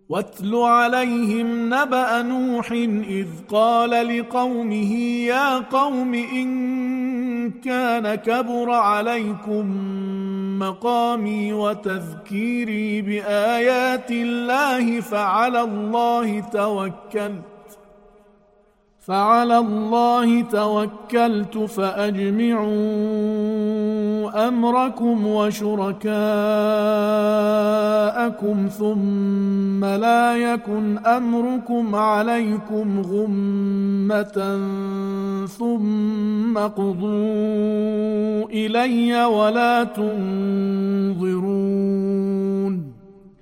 واتل عليهم نبأ نوح إذ قال لقومه يا قوم إن كان كبر عليكم مقامي وتذكيري بآيات الله فعلى الله توكلت فأجمعوا أمركم وشركاءكم ثم لا يكن أمركم عليكم غمة ثم قضوا إلي ولا تنظرون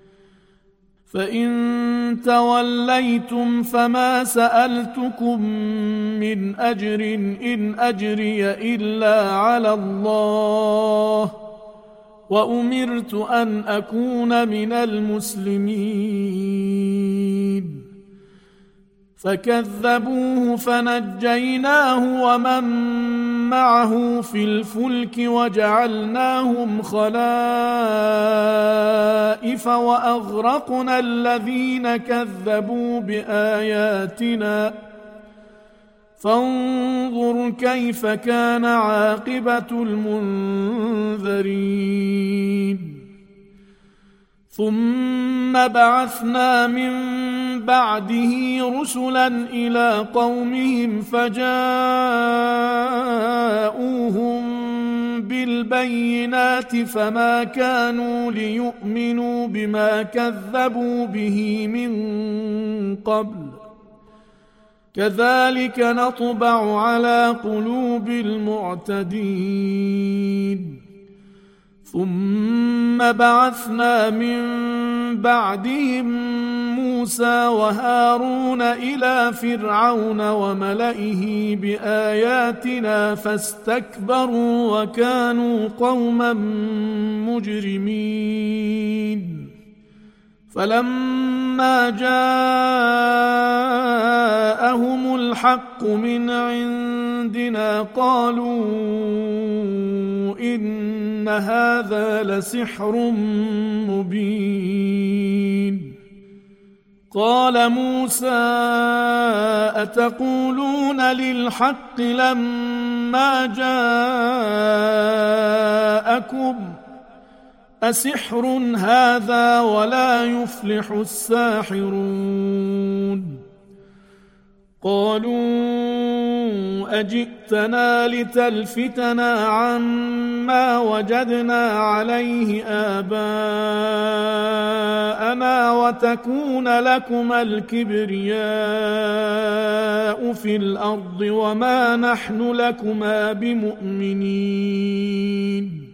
فإن توليتم فما سألتكم من أجر إن أجري إلا على الله وأمرت أن أكون من المسلمين فكذبوه فنجيناه ومن معه في الفلك وجعلناهم خلائف وأغرقنا الذين كذبوا بآياتنا فانظر كيف كان عاقبة المنذرين ثم بعثنا من بعده رسلا إلى قومهم فجاءوهم بالبينات فما كانوا ليؤمنوا بما كذبوا به من قبل كذلك نطبع على قلوب المعتدين ثم بعثنا من بعدهم موسى وهارون إلى فرعون وملئه بآياتنا فاستكبروا وكانوا قوما مجرمين فلما جاءهم الحق من عندنا قالوا إن هذا لسحر مبين قال موسى أتقولون للحق لما جاءكم أسحر هذا ولا يفلح الساحرون قالوا أجئتنا لتلفتنا عما وجدنا عليه آباءنا وتكون لكما الكبرياء في الأرض وما نحن لكما بمؤمنين